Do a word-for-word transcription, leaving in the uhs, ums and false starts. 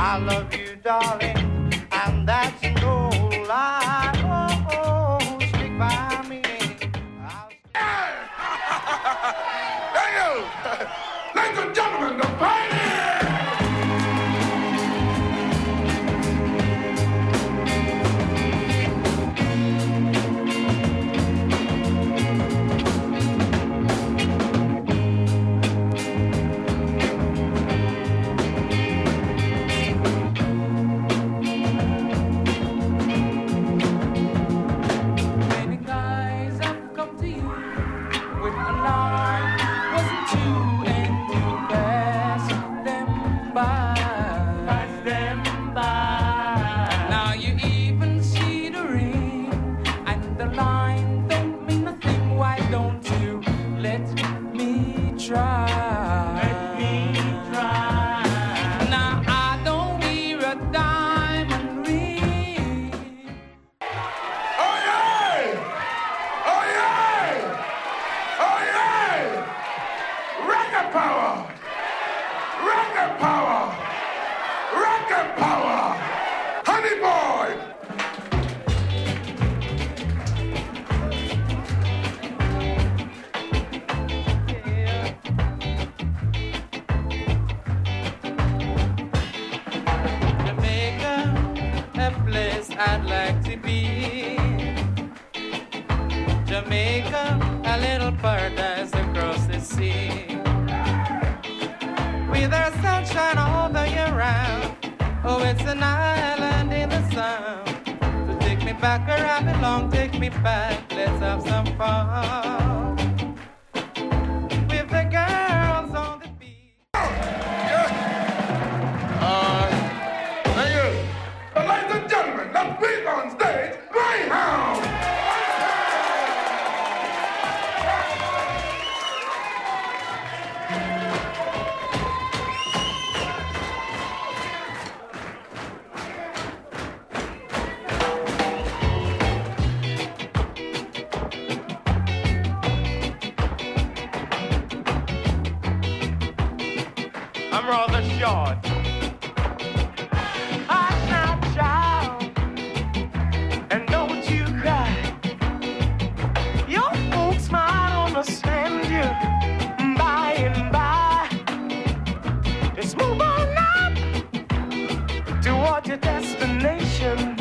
I love you, darling, and that's no lie. Oh, oh, stick by me. Daniel! Ladies and gentlemen, the pioneer! I'd like to be Jamaica, a little paradise across the sea, with our sunshine all the year round. Oh, it's an island in the sun. So take me back where I belong, take me back, let's have some fun with the girls on the beach. Yeah. Uh, thank you. But ladies and gentlemen, let's meet on stage, Greyhound! I'm rather short. Hush now, child, and don't you cry. Your folks might understand you by and by. Just move on up toward your destination.